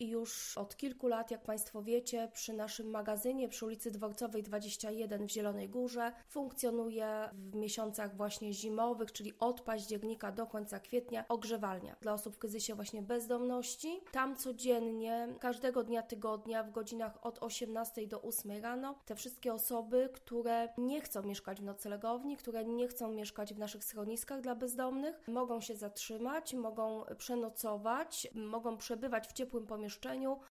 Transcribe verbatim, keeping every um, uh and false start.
i już od kilku lat, jak Państwo wiecie, przy naszym magazynie przy ulicy Dworcowej dwadzieścia jeden w Zielonej Górze funkcjonuje w miesiącach właśnie zimowych, czyli od października do końca kwietnia, ogrzewalnia dla osób w kryzysie właśnie bezdomności. Tam codziennie, każdego dnia tygodnia w godzinach od osiemnastej do ósmej rano te wszystkie osoby, które nie chcą mieszkać w noclegowni, które nie chcą mieszkać w naszych schroniskach dla bezdomnych, mogą się zatrzymać, mogą przenocować, mogą przebywać w ciepłym pomieszczeniu